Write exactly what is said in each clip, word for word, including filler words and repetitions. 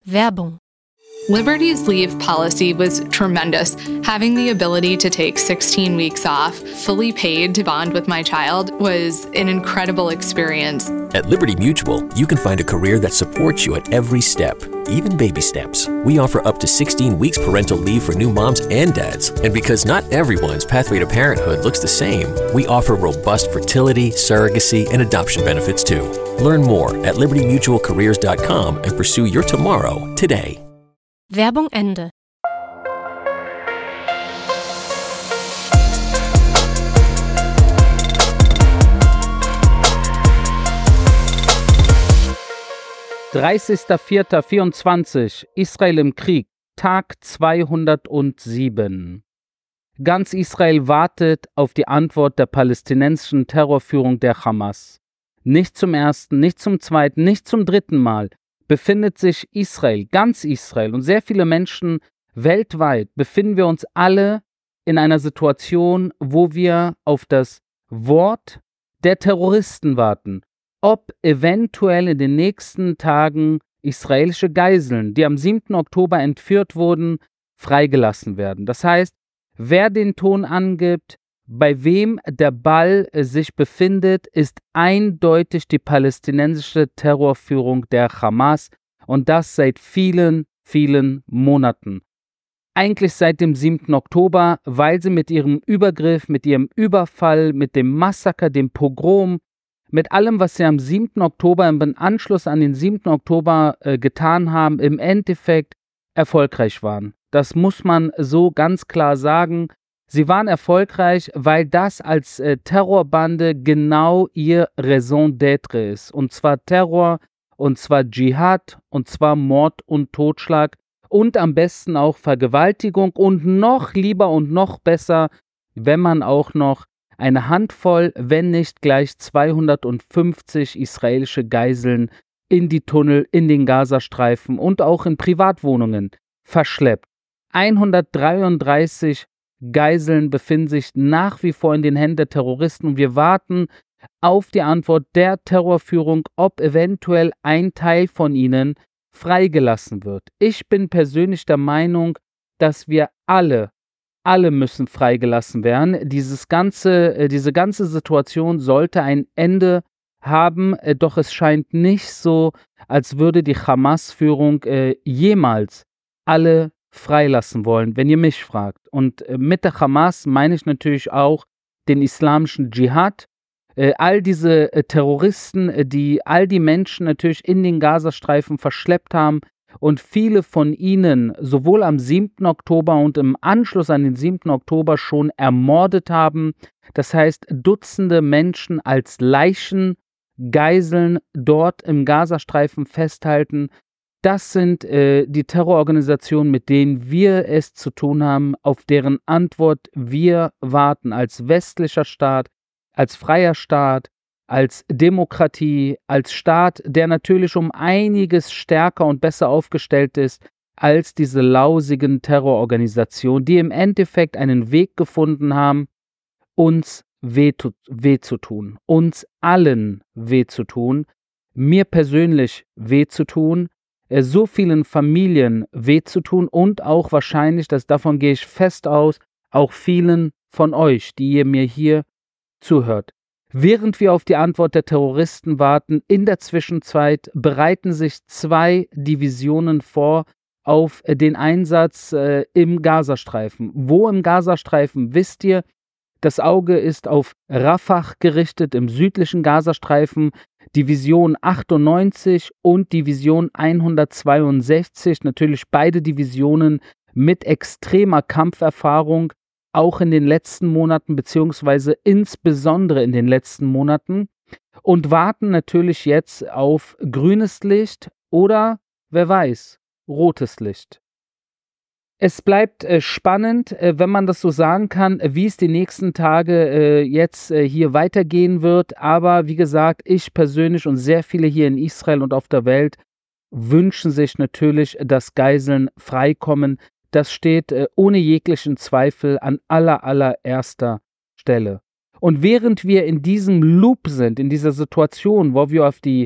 Werbung. Liberty's leave policy was tremendous. Having the ability to take sixteen weeks off, fully paid to bond with my child, was an incredible experience. At Liberty Mutual, you can find a career that supports you at every step, even baby steps. We offer up to sixteen weeks parental leave for new moms and dads. And because not everyone's pathway to parenthood looks the same, we offer robust fertility, surrogacy, and adoption benefits too. Learn more at liberty mutual careers dot com and pursue your tomorrow today. Werbung Ende. dreißigster vierter vierundzwanzig, Israel im Krieg, Tag zweihundertsieben. Ganz Israel wartet auf die Antwort der palästinensischen Terrorführung der Hamas. Nicht zum ersten, nicht zum zweiten, nicht zum dritten Mal befindet sich Israel, ganz Israel und sehr viele Menschen weltweit, befinden wir uns alle in einer Situation, wo wir auf das Wort der Terroristen warten, ob eventuell in den nächsten Tagen israelische Geiseln, die am siebten Oktober entführt wurden, freigelassen werden. Das heißt, wer den Ton angibt, bei wem der Ball sich befindet, ist eindeutig die palästinensische Terrorführung der Hamas und das seit vielen, vielen Monaten. Eigentlich seit dem siebten Oktober, weil sie mit ihrem Übergriff, mit ihrem Überfall, mit dem Massaker, dem Pogrom, mit allem, was sie am siebten Oktober im Anschluss an den siebten Oktober äh, getan haben, im Endeffekt erfolgreich waren. Das muss man so ganz klar sagen. Sie waren erfolgreich, weil das als äh, Terrorbande genau ihr Raison d'être ist. Und zwar Terror, und zwar Dschihad, und zwar Mord und Totschlag und am besten auch Vergewaltigung und noch lieber und noch besser, wenn man auch noch eine Handvoll, wenn nicht gleich zweihundertfünfzig israelische Geiseln in die Tunnel, in den Gazastreifen und auch in Privatwohnungen verschleppt. hundertdreiunddreißig Geiseln befinden sich nach wie vor in den Händen der Terroristen und wir warten auf die Antwort der Terrorführung, ob eventuell ein Teil von ihnen freigelassen wird. Ich bin persönlich der Meinung, dass wir alle, alle müssen freigelassen werden. Dieses ganze, diese ganze Situation sollte ein Ende haben, doch es scheint nicht so, als würde die Hamas-Führung äh, jemals alle freilassen wollen, wenn ihr mich fragt. Und äh, mit der Hamas meine ich natürlich auch den islamischen Dschihad, äh, all diese äh, Terroristen, äh, die all die Menschen natürlich in den Gazastreifen verschleppt haben und viele von ihnen sowohl am siebten Oktober und im Anschluss an den siebten Oktober schon ermordet haben. Das heißt, Dutzende Menschen als Leichen, Geiseln dort im Gazastreifen festhalten. Das sind äh, die Terrororganisationen, mit denen wir es zu tun haben, auf deren Antwort wir warten als westlicher Staat, als freier Staat, als Demokratie, als Staat, der natürlich um einiges stärker und besser aufgestellt ist als diese lausigen Terrororganisationen, die im Endeffekt einen Weg gefunden haben, uns weh, weh zu tun, uns allen weh zu tun, mir persönlich weh zu tun, so vielen Familien weh zu tun und auch wahrscheinlich, das davon gehe ich fest aus, auch vielen von euch, die ihr mir hier zuhört. Während wir auf die Antwort der Terroristen warten, in der Zwischenzeit bereiten sich zwei Divisionen vor auf den Einsatz äh, im Gazastreifen. Wo im Gazastreifen, wisst ihr, das Auge ist auf Rafah gerichtet, im südlichen Gazastreifen, Division achtundneunzig und Division hundertzweiundsechzig, natürlich beide Divisionen mit extremer Kampferfahrung, auch in den letzten Monaten, beziehungsweise insbesondere in den letzten Monaten, und warten natürlich jetzt auf grünes Licht oder, wer weiß, rotes Licht. Es bleibt äh, spannend, äh, wenn man das so sagen kann, äh, wie es die nächsten Tage äh, jetzt äh, hier weitergehen wird. Aber wie gesagt, ich persönlich und sehr viele hier in Israel und auf der Welt wünschen sich natürlich, dass Geiseln freikommen. Das steht äh, ohne jeglichen Zweifel an aller, allererster Stelle. Und während wir in diesem Loop sind, in dieser Situation, wo wir auf die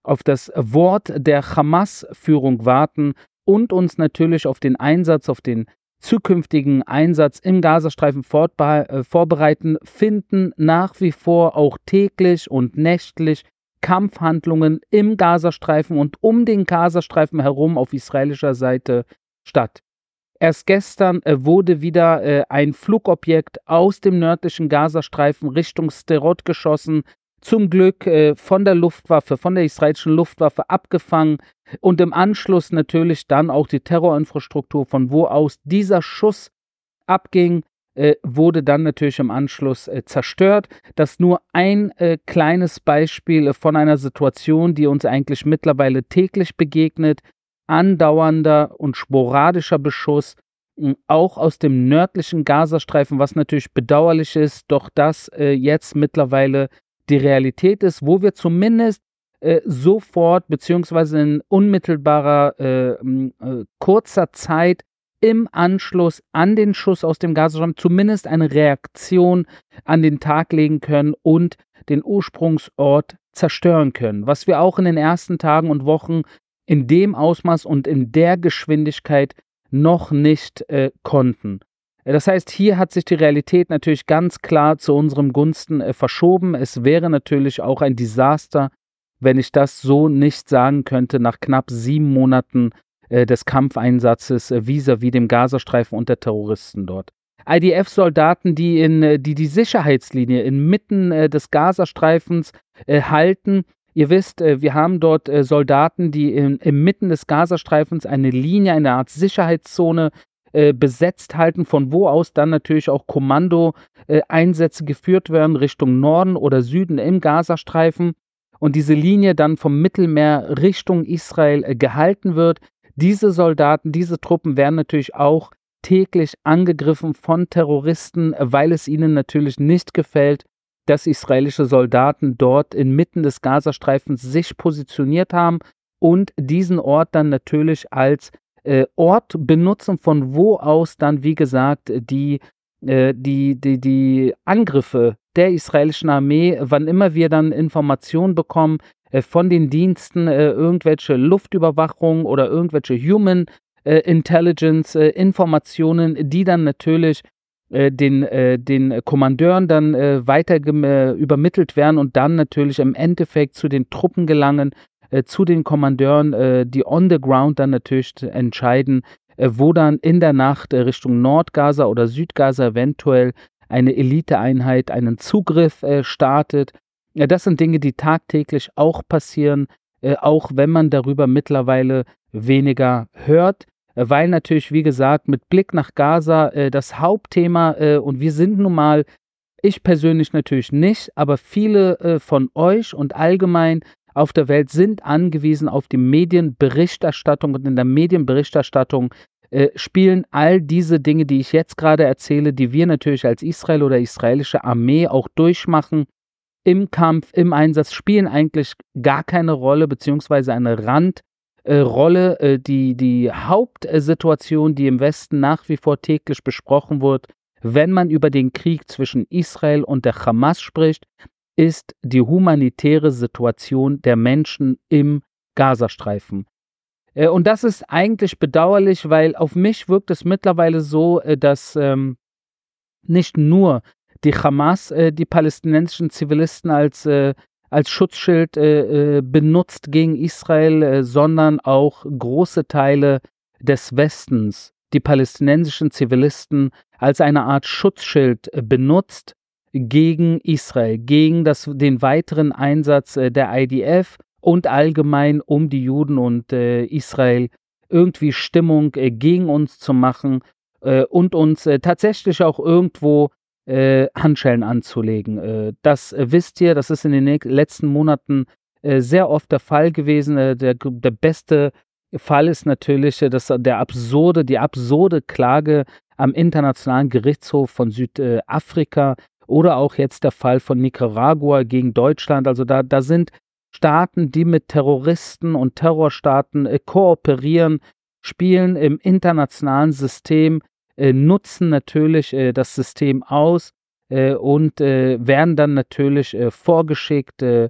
auf das Wort der Hamas-Führung warten und uns natürlich auf den Einsatz, auf den zukünftigen Einsatz im Gazastreifen fortbe- äh, vorbereiten, finden nach wie vor auch täglich und nächtlich Kampfhandlungen im Gazastreifen und um den Gazastreifen herum auf israelischer Seite statt. Erst gestern äh, wurde wieder äh, ein Flugobjekt aus dem nördlichen Gazastreifen Richtung Sderot geschossen, zum Glück äh, von der Luftwaffe, von der israelischen Luftwaffe abgefangen und im Anschluss natürlich dann auch die Terrorinfrastruktur, von wo aus dieser Schuss abging, äh, wurde dann natürlich im Anschluss äh, zerstört. Das nur ein äh, kleines Beispiel von einer Situation, die uns eigentlich mittlerweile täglich begegnet. Andauernder und sporadischer Beschuss, mh, auch aus dem nördlichen Gazastreifen, was natürlich bedauerlich ist, doch das äh, jetzt mittlerweile die Realität ist, wo wir zumindest äh, sofort beziehungsweise in unmittelbarer äh, äh, kurzer Zeit im Anschluss an den Schuss aus dem Gazastreifen zumindest eine Reaktion an den Tag legen können und den Ursprungsort zerstören können, was wir auch in den ersten Tagen und Wochen in dem Ausmaß und in der Geschwindigkeit noch nicht äh, konnten. Das heißt, hier hat sich die Realität natürlich ganz klar zu unserem Gunsten äh, verschoben. Es wäre natürlich auch ein Desaster, wenn ich das so nicht sagen könnte, nach knapp sieben Monaten äh, des Kampfeinsatzes äh, vis-à-vis dem Gazastreifen und der Terroristen dort. I D F-Soldaten, die, in, äh, die die Sicherheitslinie inmitten äh, des Gazastreifens äh, halten. Ihr wisst, äh, wir haben dort äh, Soldaten, die in, inmitten des Gazastreifens eine Linie, eine Art Sicherheitszone äh, besetzt halten, von wo aus dann natürlich auch Kommandoeinsätze äh, geführt werden Richtung Norden oder Süden im Gazastreifen und diese Linie dann vom Mittelmeer Richtung Israel äh, gehalten wird. Diese Soldaten, diese Truppen werden natürlich auch täglich angegriffen von Terroristen, weil es ihnen natürlich nicht gefällt, dass israelische Soldaten dort inmitten des Gazastreifens sich positioniert haben und diesen Ort dann natürlich als äh, Ort benutzen, von wo aus dann, wie gesagt, die, äh, die, die, die Angriffe der israelischen Armee, wann immer wir dann Informationen bekommen äh, von den Diensten, äh, irgendwelche Luftüberwachung oder irgendwelche Human äh, Intelligence äh, Informationen, die dann natürlich Den, äh, den Kommandeuren dann äh, weiter äh, übermittelt werden und dann natürlich im Endeffekt zu den Truppen gelangen, äh, zu den Kommandeuren, äh, die on the ground dann natürlich entscheiden, äh, wo dann in der Nacht äh, Richtung Nordgaza oder Südgaza eventuell eine Eliteeinheit einen Zugriff äh, startet. Ja, das sind Dinge, die tagtäglich auch passieren, äh, auch wenn man darüber mittlerweile weniger hört. Weil natürlich, wie gesagt, mit Blick nach Gaza äh, das Hauptthema, äh, und wir sind nun mal, ich persönlich natürlich nicht, aber viele äh, von euch und allgemein auf der Welt sind angewiesen auf die Medienberichterstattung und in der Medienberichterstattung äh, spielen all diese Dinge, die ich jetzt gerade erzähle, die wir natürlich als Israel oder israelische Armee auch durchmachen, im Kampf, im Einsatz, spielen eigentlich gar keine Rolle, beziehungsweise eine Rand- Rolle. Äh, die, die Hauptsituation, die im Westen nach wie vor täglich besprochen wird, wenn man über den Krieg zwischen Israel und der Hamas spricht, ist die humanitäre Situation der Menschen im Gazastreifen. Äh, und das ist eigentlich bedauerlich, weil auf mich wirkt es mittlerweile so, äh, dass ähm, nicht nur die Hamas äh, die palästinensischen Zivilisten als äh, als Schutzschild äh, benutzt gegen Israel, äh, sondern auch große Teile des Westens, die palästinensischen Zivilisten, als eine Art Schutzschild äh, benutzt gegen Israel, gegen das, den weiteren Einsatz äh, der I D F und allgemein um die Juden und äh, Israel irgendwie Stimmung äh, gegen uns zu machen äh, und uns äh, tatsächlich auch irgendwo Äh, Handschellen anzulegen. Äh, das äh, wisst ihr, das ist in den letzten Monaten äh, sehr oft der Fall gewesen. Äh, der, der beste Fall ist natürlich äh, dass der absurde, die absurde Klage am Internationalen Gerichtshof von Südafrika oder auch jetzt der Fall von Nicaragua gegen Deutschland. Also da, da sind Staaten, die mit Terroristen und Terrorstaaten äh, kooperieren, spielen im internationalen System, Äh, nutzen natürlich äh, das System aus äh, und äh, werden dann natürlich äh, vorgeschickt, äh,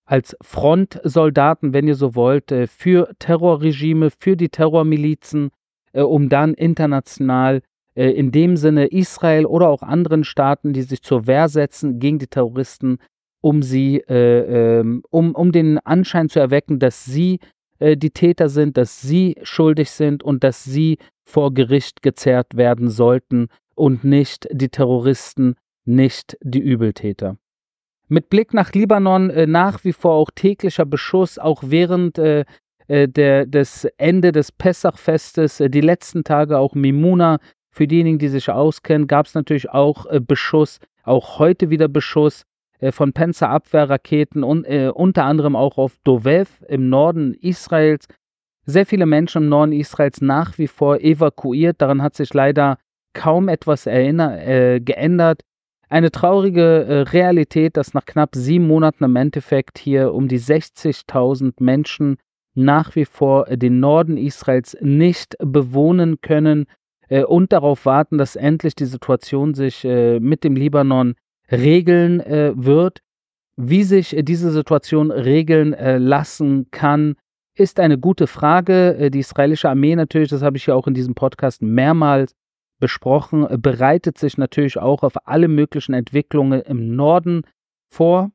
als Frontsoldaten, wenn ihr so wollt, äh, für Terrorregime, für die Terrormilizen, äh, um dann international äh, in dem Sinne Israel oder auch anderen Staaten, die sich zur Wehr setzen gegen die Terroristen, um sie, äh, ähm, um, um den Anschein zu erwecken, dass sie äh, die Täter sind, dass sie schuldig sind und dass sie vor Gericht gezerrt werden sollten und nicht die Terroristen, nicht die Übeltäter. Mit Blick nach Libanon äh, nach wie vor auch täglicher Beschuss, auch während äh, äh, der, des Ende des Pessachfestes, äh, die letzten Tage auch Mimuna. Für diejenigen, die sich auskennen, gab es natürlich auch äh, Beschuss, auch heute wieder Beschuss äh, von Panzerabwehrraketen und äh, unter anderem auch auf Dovev im Norden Israels. Sehr viele Menschen im Norden Israels nach wie vor evakuiert. Daran hat sich leider kaum etwas erinner, äh, geändert. Eine traurige äh, Realität, dass nach knapp sieben Monaten im Endeffekt hier um die sechzigtausend Menschen nach wie vor äh, den Norden Israels nicht bewohnen können äh, und darauf warten, dass endlich die Situation sich äh, mit dem Libanon regeln äh, wird. Wie sich äh, diese Situation regeln äh, lassen kann, ist eine gute Frage. Äh, die israelische Armee natürlich, das habe ich ja auch in diesem Podcast mehrmals besprochen, bereitet sich natürlich auch auf alle möglichen Entwicklungen im Norden vor.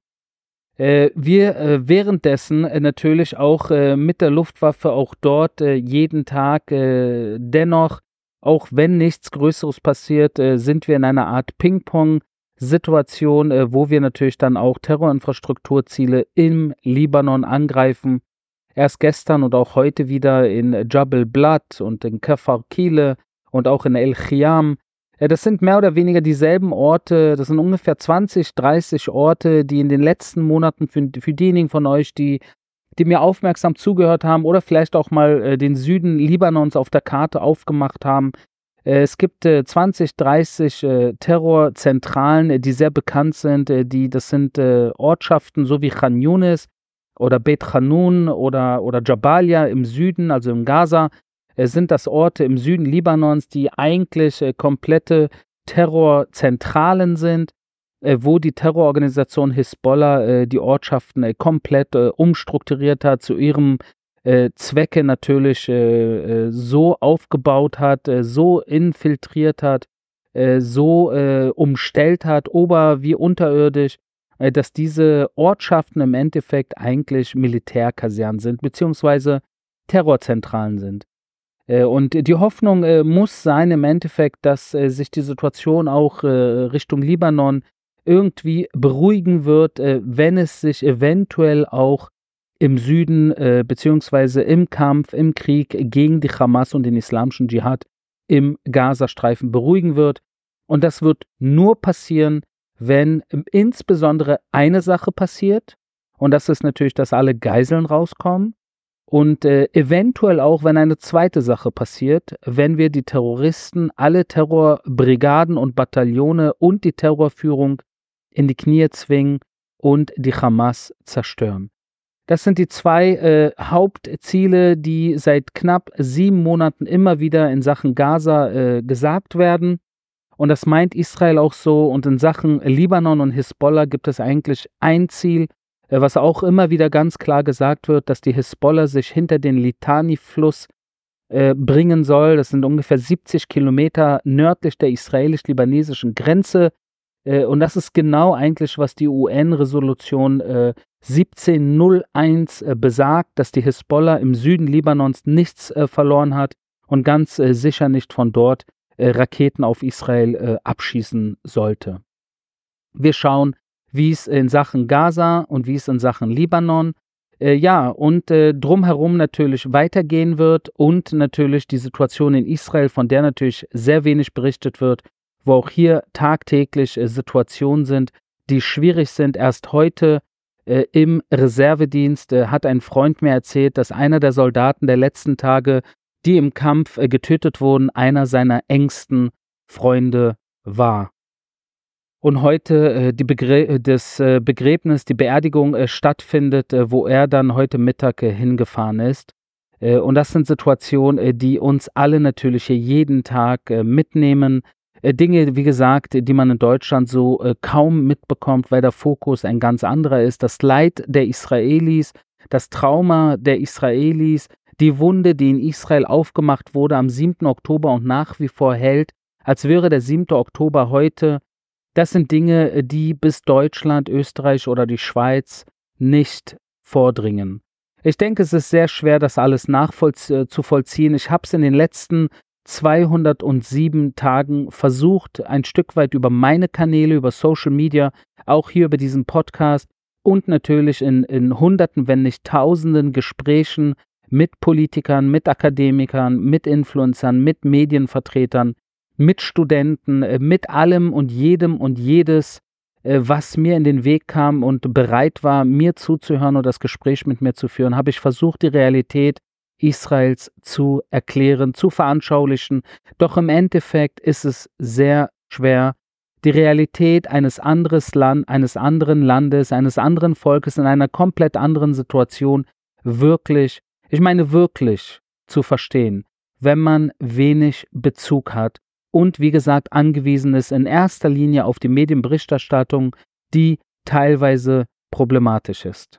Äh, wir äh, währenddessen äh, natürlich auch äh, mit der Luftwaffe auch dort äh, jeden Tag äh, dennoch, auch wenn nichts Größeres passiert, äh, sind wir in einer Art Ping-Pong-Situation, äh, wo wir natürlich dann auch Terrorinfrastrukturziele im Libanon angreifen. Erst gestern und auch heute wieder in Jabal Blat und in Kafar Kile und auch in El Khiam. Das sind mehr oder weniger dieselben Orte, das sind ungefähr zwanzig, dreißig Orte, die in den letzten Monaten für, für diejenigen von euch, die, die mir aufmerksam zugehört haben oder vielleicht auch mal äh, den Süden Libanons auf der Karte aufgemacht haben. Äh, es gibt äh, zwanzig, dreißig äh, Terrorzentralen, äh, die sehr bekannt sind. Äh, die, das sind äh, Ortschaften so wie Khan Yunis oder Beit Hanun oder, oder Jabalia im Süden, also im Gaza. Sind das Orte im Süden Libanons, die eigentlich äh, komplette Terrorzentralen sind, äh, wo die Terrororganisation Hisbollah äh, die Ortschaften äh, komplett äh, umstrukturiert hat, zu ihrem äh, Zwecke natürlich äh, äh, so aufgebaut hat, äh, so infiltriert hat, äh, so äh, umstellt hat, ober- wie unterirdisch, äh, dass diese Ortschaften im Endeffekt eigentlich Militärkasernen sind, beziehungsweise Terrorzentralen sind. Und die Hoffnung äh, muss sein im Endeffekt, dass äh, sich die Situation auch äh, Richtung Libanon irgendwie beruhigen wird, äh, wenn es sich eventuell auch im Süden äh, beziehungsweise im Kampf, im Krieg gegen die Hamas und den islamischen Dschihad im Gazastreifen beruhigen wird. Und das wird nur passieren, wenn äh, insbesondere eine Sache passiert. Und das ist natürlich, dass alle Geiseln rauskommen. Und äh, eventuell auch, wenn eine zweite Sache passiert, wenn wir die Terroristen, alle Terrorbrigaden und Bataillone und die Terrorführung in die Knie zwingen und die Hamas zerstören. Das sind die zwei äh, Hauptziele, die seit knapp sieben Monaten immer wieder in Sachen Gaza äh, gesagt werden. Und das meint Israel auch so. Und in Sachen Libanon und Hisbollah gibt es eigentlich ein Ziel, was auch immer wieder ganz klar gesagt wird, dass die Hisbollah sich hinter den Litani-Fluss äh, bringen soll. Das sind ungefähr siebzig Kilometer nördlich der israelisch-libanesischen Grenze. Äh, und das ist genau eigentlich, was die U N-Resolution äh, siebzehnhunderteins äh, besagt, dass die Hisbollah im Süden Libanons nichts äh, verloren hat und ganz äh, sicher nicht von dort äh, Raketen auf Israel äh, abschießen sollte. Wir schauen, wie es in Sachen Gaza und wie es in Sachen Libanon, äh, ja, und äh, drumherum natürlich weitergehen wird und natürlich die Situation in Israel, von der natürlich sehr wenig berichtet wird, wo auch hier tagtäglich äh, Situationen sind, die schwierig sind. Erst heute äh, im Reservedienst äh, hat ein Freund mir erzählt, dass einer der Soldaten der letzten Tage, die im Kampf äh, getötet wurden, einer seiner engsten Freunde war. Und heute äh, die Begrä- das äh, Begräbnis, die Beerdigung äh, stattfindet, äh, wo er dann heute Mittag äh, hingefahren ist. Äh, und das sind Situationen, äh, die uns alle natürlich hier jeden Tag äh, mitnehmen, Äh, Dinge, wie gesagt, die man in Deutschland so äh, kaum mitbekommt, weil der Fokus ein ganz anderer ist. Das Leid der Israelis, das Trauma der Israelis, die Wunde, die in Israel aufgemacht wurde am siebten Oktober und nach wie vor hält, als wäre der siebte Oktober heute. Das sind Dinge, die bis Deutschland, Österreich oder die Schweiz nicht vordringen. Ich denke, es ist sehr schwer, das alles nachzuvollziehen. Ich habe es in den letzten zweihundertsieben Tagen versucht, ein Stück weit über meine Kanäle, über Social Media, auch hier über diesen Podcast und natürlich in, in Hunderten, wenn nicht Tausenden Gesprächen mit Politikern, mit Akademikern, mit Influencern, mit Medienvertretern, mit Studenten, mit allem und jedem und jedes, was mir in den Weg kam und bereit war, mir zuzuhören und das Gespräch mit mir zu führen, habe ich versucht, die Realität Israels zu erklären, zu veranschaulichen. Doch im Endeffekt ist es sehr schwer, die Realität eines, anderes Land, eines anderen Landes, eines anderen Volkes in einer komplett anderen Situation wirklich, ich meine wirklich, zu verstehen, wenn man wenig Bezug hat und, wie gesagt, angewiesen ist in erster Linie auf die Medienberichterstattung, die teilweise problematisch ist.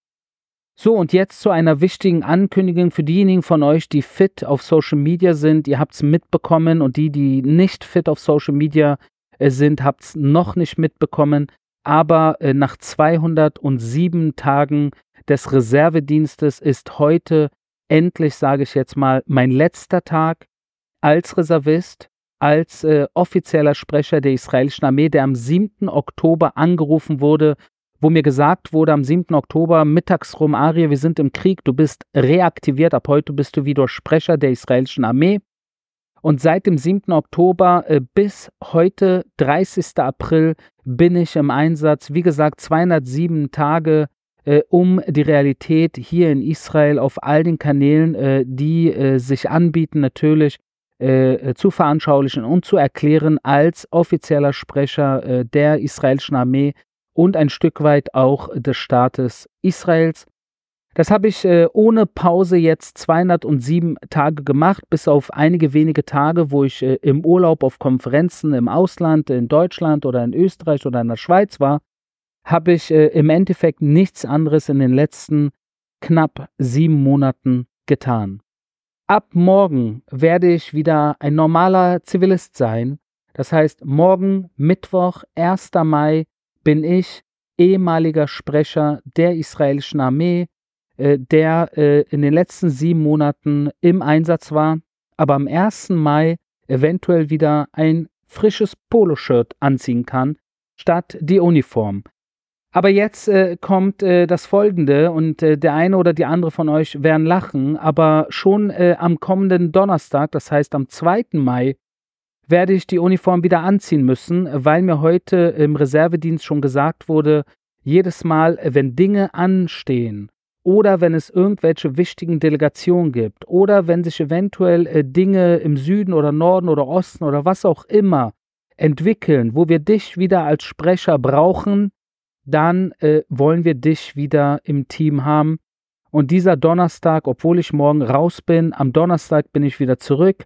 So, und jetzt zu einer wichtigen Ankündigung für diejenigen von euch, die fit auf Social Media sind. Ihr habt es mitbekommen und die, die nicht fit auf Social Media äh, sind, habt es noch nicht mitbekommen. Aber äh, nach zweihundertsieben Tagen des Reservedienstes ist heute endlich, sage ich jetzt mal, mein letzter Tag als Reservist, als äh, offizieller Sprecher der israelischen Armee, der am siebten Oktober angerufen wurde, wo mir gesagt wurde, am siebten Oktober mittags rum, Arie, wir sind im Krieg, du bist reaktiviert, ab heute bist du wieder Sprecher der israelischen Armee. Und seit dem siebten Oktober äh, bis heute, dreißigsten April, bin ich im Einsatz. Wie gesagt, zweihundertsieben Tage, äh, um die Realität hier in Israel auf all den Kanälen, äh, die äh, sich anbieten, natürlich äh, zu veranschaulichen und zu erklären als offizieller Sprecher äh, der israelischen Armee und ein Stück weit auch des Staates Israels. Das habe ich äh, ohne Pause jetzt zweihundertsieben Tage gemacht, bis auf einige wenige Tage, wo ich äh, im Urlaub auf Konferenzen im Ausland, in Deutschland oder in Österreich oder in der Schweiz war, habe ich äh, im Endeffekt nichts anderes in den letzten knapp sieben Monaten getan. Ab morgen werde ich wieder ein normaler Zivilist sein. Das heißt, morgen, Mittwoch, erster Mai, bin ich ehemaliger Sprecher der israelischen Armee, äh, der äh, in den letzten sieben Monaten im Einsatz war, aber am ersten Mai eventuell wieder ein frisches Poloshirt anziehen kann, statt die Uniform. Aber jetzt äh, kommt äh, das Folgende und äh, der eine oder die andere von euch werden lachen, aber schon äh, am kommenden Donnerstag, das heißt am zweiten Mai, werde ich die Uniform wieder anziehen müssen, weil mir heute im Reservedienst schon gesagt wurde, jedes Mal, wenn Dinge anstehen oder wenn es irgendwelche wichtigen Delegationen gibt oder wenn sich eventuell äh, Dinge im Süden oder Norden oder Osten oder was auch immer entwickeln, wo wir dich wieder als Sprecher brauchen, dann äh, wollen wir dich wieder im Team haben. Und dieser Donnerstag, obwohl ich morgen raus bin, am Donnerstag bin ich wieder zurück.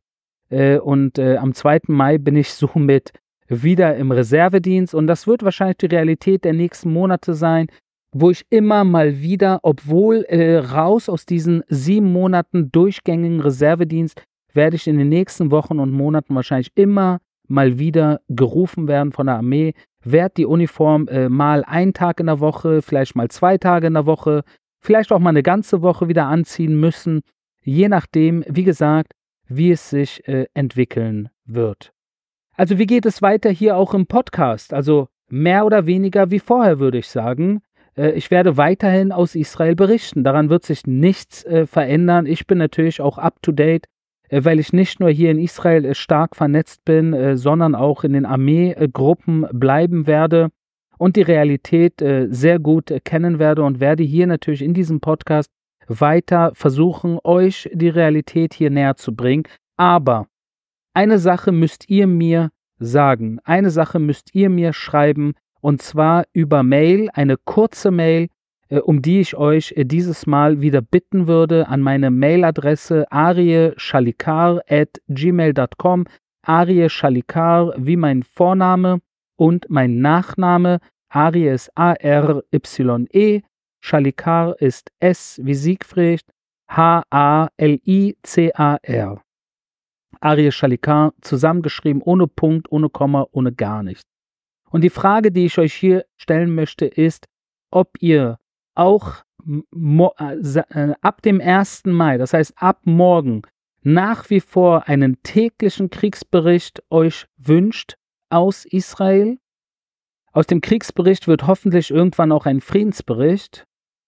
Und äh, am zweiten Mai bin ich somit wieder im Reservedienst und das wird wahrscheinlich die Realität der nächsten Monate sein, wo ich immer mal wieder, obwohl äh, raus aus diesen sieben Monaten durchgängigen Reservedienst, werde ich in den nächsten Wochen und Monaten wahrscheinlich immer mal wieder gerufen werden von der Armee, werde die Uniform äh, mal einen Tag in der Woche, vielleicht mal zwei Tage in der Woche, vielleicht auch mal eine ganze Woche wieder anziehen müssen, je nachdem, wie gesagt, wie es sich äh, entwickeln wird. Also wie geht es weiter hier auch im Podcast? Also mehr oder weniger wie vorher, würde ich sagen. Äh, ich werde weiterhin aus Israel berichten. Daran wird sich nichts äh, verändern. Ich bin natürlich auch up-to-date, äh, weil ich nicht nur hier in Israel äh, stark vernetzt bin, äh, sondern auch in den Armeegruppen bleiben werde und die Realität äh, sehr gut äh, kennen werde und werde hier natürlich in diesem Podcast weiter versuchen, euch die Realität hier näher zu bringen. Aber eine Sache müsst ihr mir sagen, eine Sache müsst ihr mir schreiben, und zwar über Mail, eine kurze Mail, äh, um die ich euch äh, dieses Mal wieder bitten würde, an meine Mailadresse arie shalikar at gmail dot com. Aryeh Shalikar wie mein Vorname und mein Nachname. Aryeh ist A R Y E, Shalikar ist S wie Siegfried, H A L I C A R. Aryeh Shalikar, zusammengeschrieben, ohne Punkt, ohne Komma, ohne gar nichts. Und die Frage, die ich euch hier stellen möchte, ist, ob ihr auch mo- äh, ab dem ersten Mai, das heißt ab morgen, nach wie vor einen täglichen Kriegsbericht euch wünscht aus Israel. Aus dem Kriegsbericht wird hoffentlich irgendwann auch ein Friedensbericht.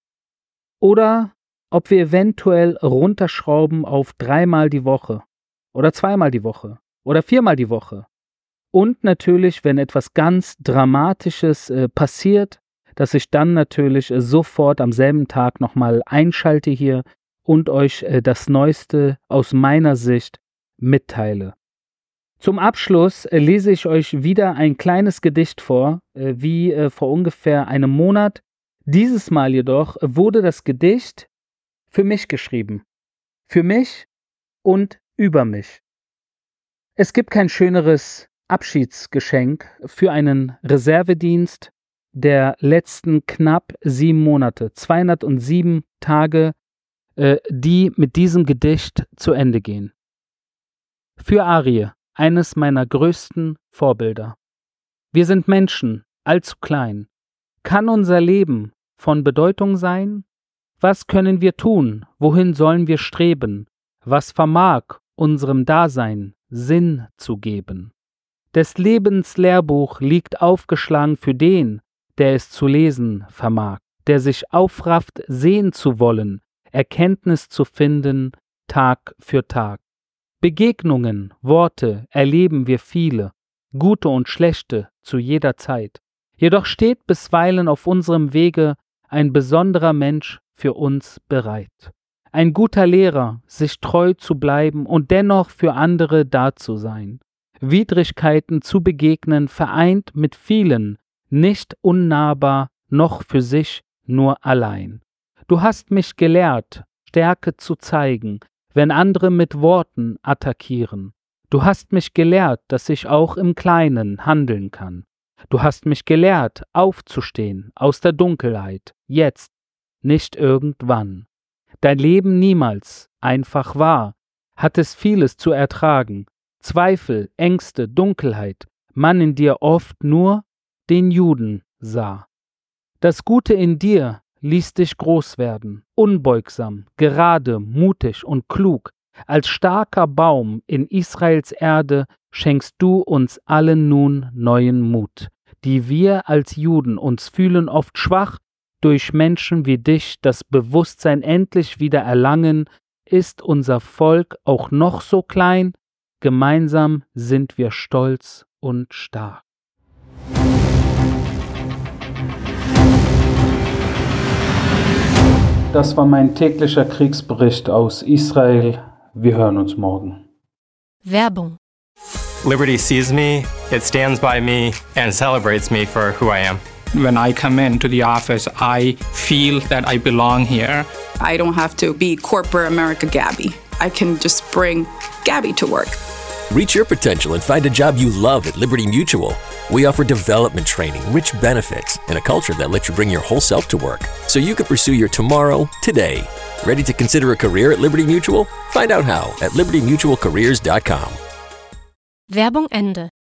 Oder ob wir eventuell runterschrauben auf dreimal die Woche oder zweimal die Woche oder viermal die Woche. Und natürlich, wenn etwas ganz Dramatisches äh, passiert, dass ich dann natürlich äh, sofort am selben Tag nochmal einschalte hier und euch äh, das Neueste aus meiner Sicht mitteile. Zum Abschluss äh, lese ich euch wieder ein kleines Gedicht vor, äh, wie äh, vor ungefähr einem Monat. Dieses Mal jedoch wurde das Gedicht für mich geschrieben. Für mich und über mich. Es gibt kein schöneres Abschiedsgeschenk für einen Reservedienst der letzten knapp sieben Monate, zweihundertsieben Tage, äh, die mit diesem Gedicht zu Ende gehen. Für Aryeh, eines meiner größten Vorbilder. Wir sind Menschen, allzu klein. Kann unser Leben von Bedeutung sein? Was können wir tun? Wohin sollen wir streben? Was vermag unserem Dasein Sinn zu geben? Des Lebens Lehrbuch liegt aufgeschlagen für den, der es zu lesen vermag, der sich aufrafft, sehen zu wollen, Erkenntnis zu finden, Tag für Tag. Begegnungen, Worte erleben wir viele, gute und schlechte zu jeder Zeit. Jedoch steht bisweilen auf unserem Wege ein besonderer Mensch für uns bereit. Ein guter Lehrer, sich treu zu bleiben und dennoch für andere da zu sein. Widrigkeiten zu begegnen, vereint mit vielen, nicht unnahbar, noch für sich nur allein. Du hast mich gelehrt, Stärke zu zeigen, wenn andere mit Worten attackieren. Du hast mich gelehrt, dass ich auch im Kleinen handeln kann. Du hast mich gelehrt, aufzustehen aus der Dunkelheit, jetzt, nicht irgendwann. Dein Leben niemals einfach war, hat es vieles zu ertragen, Zweifel, Ängste, Dunkelheit, man in dir oft nur den Juden sah. Das Gute in dir ließ dich groß werden, unbeugsam, gerade, mutig und klug. Als starker Baum in Israels Erde schenkst du uns allen nun neuen Mut, die wir als Juden uns fühlen oft schwach, durch Menschen wie dich das Bewusstsein endlich wieder erlangen, ist unser Volk auch noch so klein, gemeinsam sind wir stolz und stark. Das war mein täglicher Kriegsbericht aus Israel. Wir hören uns morgen. Werbung. Liberty sees me, it stands by me, and celebrates me for who I am. When I come into the office, I feel that I belong here. I don't have to be corporate America Gabby. I can just bring Gabby to work. Reach your potential and find a job you love at Liberty Mutual. We offer development training, rich benefits, and a culture that lets you bring your whole self to work, so you can pursue your tomorrow today. Ready to consider a career at Liberty Mutual? Find out how at liberty mutual careers dot com. Werbung Ende.